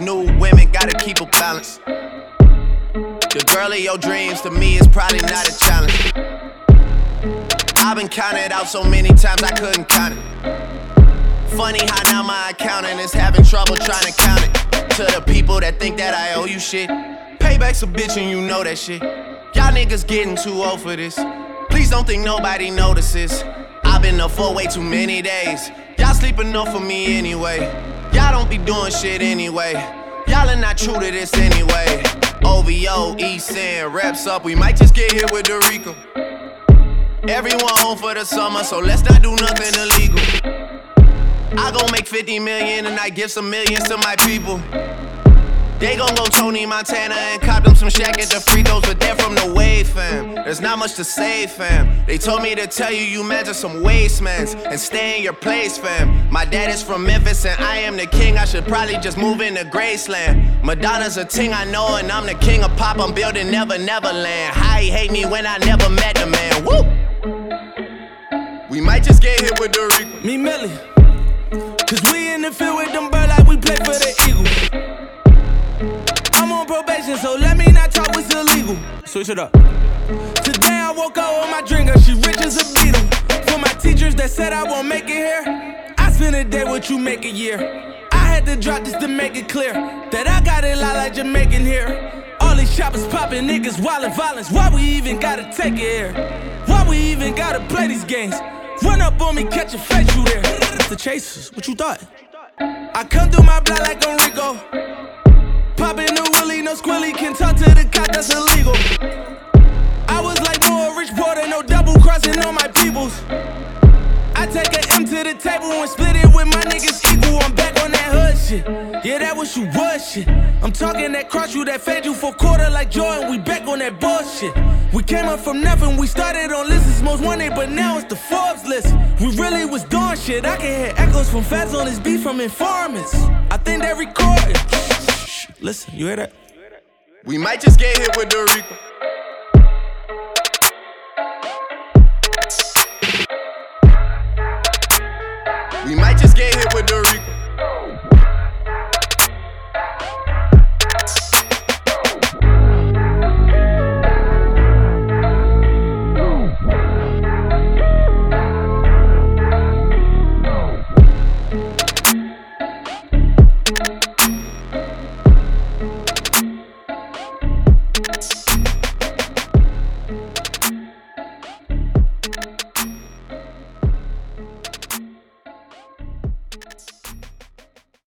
new women, gotta keep a balance. The girl of your dreams to me is probably not a challenge. I've been counted out so many times I couldn't count it. Funny how now my accountant is having trouble trying to count it. To the people that think that I owe you shit, payback's a bitch and you know that shit. Y'all niggas getting too old for this. Please don't think nobody notices. I've been up for way too many days. Y'all sleep enough for me anyway. Y'all don't be doing shit anyway. Y'all are not true to this anyway. OVO, East End, reps up. We might just get hit with Dorico. Everyone home for the summer, so let's not do nothing illegal. I gon' make 50 million and I give some millions to my people. They gon' go Tony Montana and cop them some Shaq at the free throws, but they're from the wave, fam. There's not much to say, fam. They told me to tell you you mans are some wastemans and stay in your place, fam. My dad is from Memphis and I am the king. I should probably just move into Graceland. Madonna's a ting I know and I'm the king of pop. I'm building Never Neverland. How he hate me when I never met the man. Woo! We might just get hit with Dorico. Me Millie, cause we in the field with them bird like we play for the Eagles. I'm on probation, so let me not talk what's illegal. Switch it up. Today I woke up with my drinker, she rich as a beetle. For my teachers that said I won't make it here, I spend a day what you make a year. I had to drop this to make it clear that I got it lot like Jamaican here. All these shoppers popping, niggas wildin' violence. Why we even gotta take it here? Why we even gotta play these games? Run up on me, catch a face, you there. The Chasers, what you thought? I come through my block like Enrico. Poppin' the Willie, no squilly, can talk to the cop, that's illegal. I was like more rich Porter, no double crossing on my peoples. I take an M to the table and split it with my niggas equal. I'm back on that hood shit. Yeah, that was you was shit. I'm talking that cross you, that fade you for quarter like Jordan. We back on that bullshit. We came up from nothing, we started on lists most wanted, but now it's the Forbes list. We really was doing shit. I can hear echoes from feds on this beat from informants. I think they recorded. Listen, you hear that? We might just get hit with Dorico. We might just get